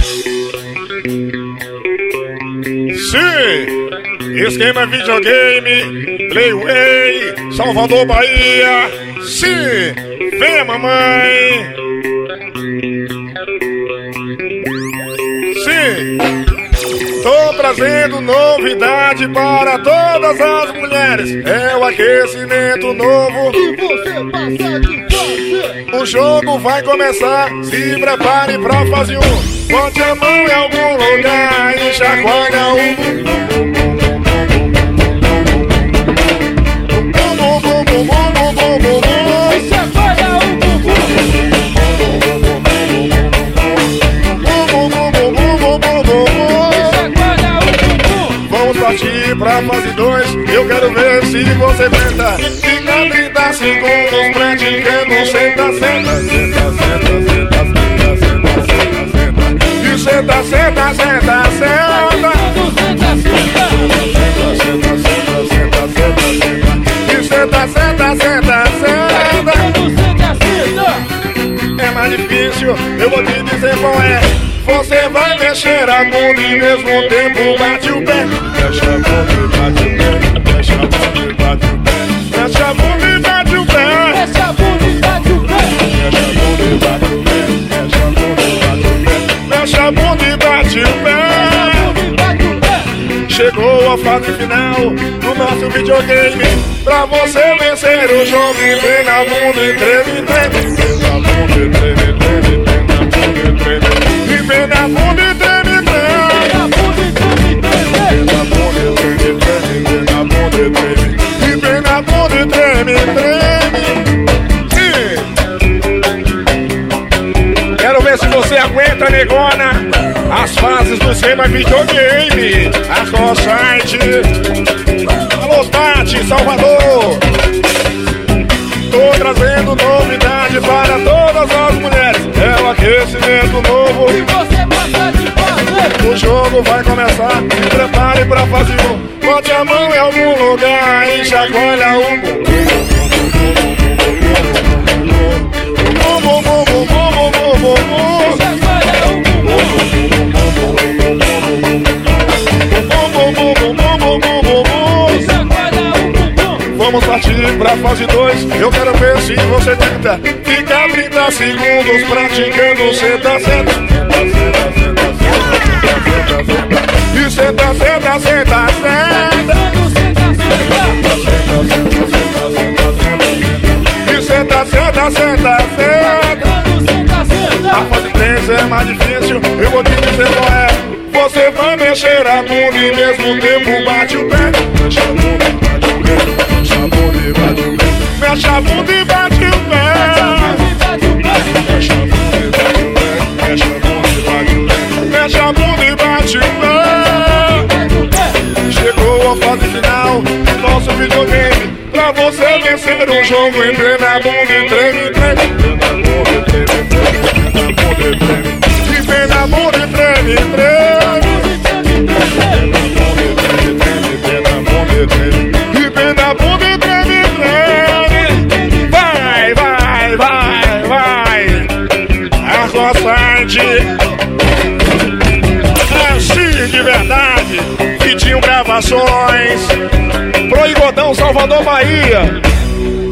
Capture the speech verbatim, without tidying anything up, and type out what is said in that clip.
Sim, esquema videogame, Playway, Salvador, Bahia. Sim, vem mamãe. Sim, tô trazendo novidade para todas as mulheres. É o aquecimento novo E você passa de fase. O jogo vai começar, se prepare pra fase um. Bote a mão em algum lugar e chacoalha o bumbum, bumbum, bumbum, bumbum, bumbum, bumbum. E chacoalha o bumbum. Bumbum, bumbum, bumbum, bumbum, bumbum. E chacoalha o bumbum. Vamos partir pra fase dois. Eu quero ver se você aguenta. Fica trinta segundos praticando. Senta, senta, senta, senta, senta, senta, senta, senta, senta. E senta, senta, senta, senta. Senta, senta, senta, senta, senta, senta. E senta, senta, senta, senta. É mais difícil, eu vou te dizer qual é. Você vai mexer a bunda e ao mesmo tempo bate o pé. Mexe a bunda e bate o pé. Mexe a bunda e bate o pé. Mexe a bunda e bate o pé. Mexe a bunda e bate o pé. Mexe a bunda e bate o pé. Mexe a bunda e bate o pé. Mexe a bunda e bate o pé. Chegou a fase final do nosso videogame. Pra você vencer o jogo, vem na bunda e treme, treme. Vem na bunda e treme, treme. Vem na bunda e treme, treme. Vem na bunda e treme, treme. Vem na bunda e treme. E vem na bunda e treme, treme. Quero ver se você aguenta, negona, as fases do esquema videogame. Across site. Alô, Tati, Salvador. Tô trazendo novidade para todas as mulheres. É o aquecimento novo. E você passa de fase. O jogo vai começar. Se prepare pra fase um. Bote a mão em algum lugar e chacoalha o bumbum. Bumbum, bumbum, bumbum, bumbum, bumbum. Chacoalha o bumbum. Chacoalha o bumbum. Vamos partir pra fase dois. Eu quero ver se você tenta. Fica trinta segundos praticando. Senta, senta, senta, senta, senta, senta, senta. E senta, senta, senta, senta. E senta, senta, senta, senta. A fase três é mais difícil. Eu vou te dizer qual é. Você vai mexer a bunda e ao mesmo tempo bate o pé. Mexe a bunda e bate o pé. Mexe a bunda e bate o pé. Mexe a bunda e bate o pé. Mexe a bunda e bate o pé. Mexe a bunda e bate o pé. Mexe a bunda e bate o pé. Chegou a fase final do nosso videogame. Pra você vencer o jogo, entre na bunda e treme, treme. E vem na bunda e treme, treme. E vem na bunda e treme, treme. Vai, vai, vai, vai. Arroçante. Assim de verdade. Vitinho Gravações. Pro Igodão, Salvador, Bahia.